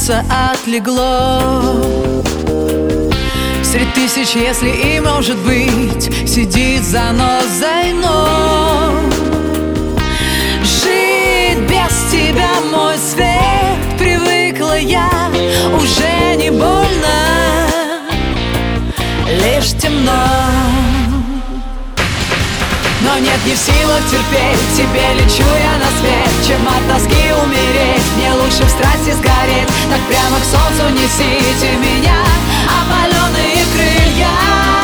сердце отлегло. Среди тысяч, если и может быть, сидит занозой, но жить без тебя, мой свет, привыкла я, уже не больно, лишь темно. Но нет, не в силах терпеть, тебе лечу я на свет. Чем от тоски умереть, мне лучше в страсти сгореть. Так прямо к солнцу несите меня, опаленные крылья.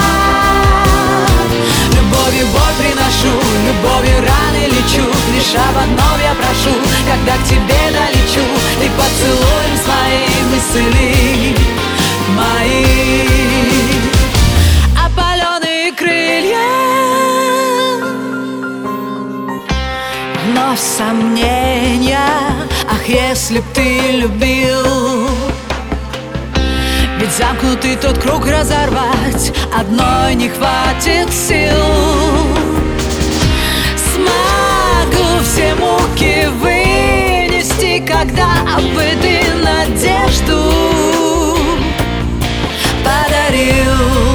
Любовью боль приношу, любовью раны лечу. Лишь об одном я прошу, когда к тебе долечу, ты поцелуем своим исцели мои опаленные крылья. Вновь сомнения, ах, если б ты любил. Ведь замкнутый тот круг разорвать одной не хватит сил. Смогу все муки вынести, когда бы ты надежду подарил.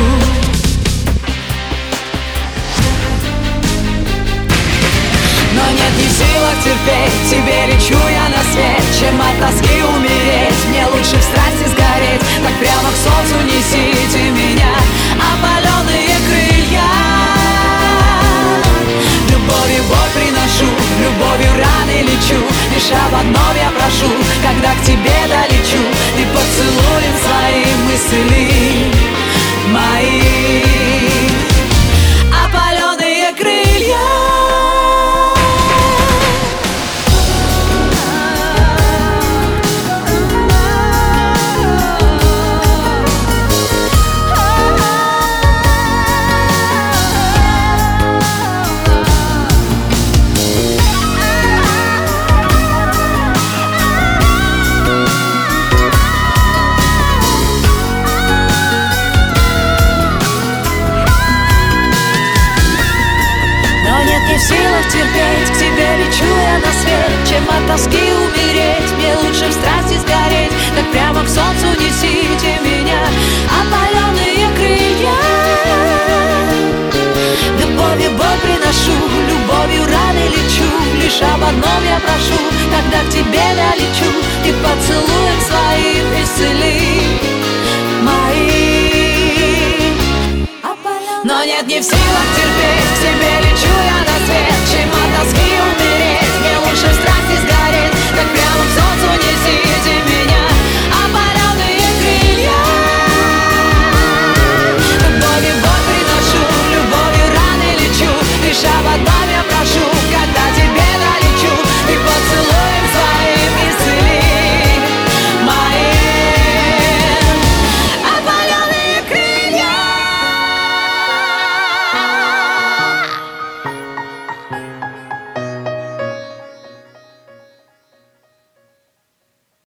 Но нет, не в силах терпеть, тебе лечу я на свет. Чем от тоски умереть, мне лучше в страсти сгореть. Так прямо к солнцу несите меня, опаленные крылья. Любовью боль приношу, любовью раны лечу. Лишь об одном я прошу, когда к тебе долечу, ты поцелуем своим исцели мои опаленные крылья. Не в силах терпеть, к тебе лечу я на свет. Чем от тоски умереть, мне лучше в страсти сгореть. Так прямо к солнцу несите меня, опаленные крылья. Любовью боль приношу, любовью раны лечу. Лишь об одном я прошу, когда к тебе долечу, и поцелуем своим исцели мои. Но нет, не в силах терпеть, к тебе лечу я на свет. Чем от тоски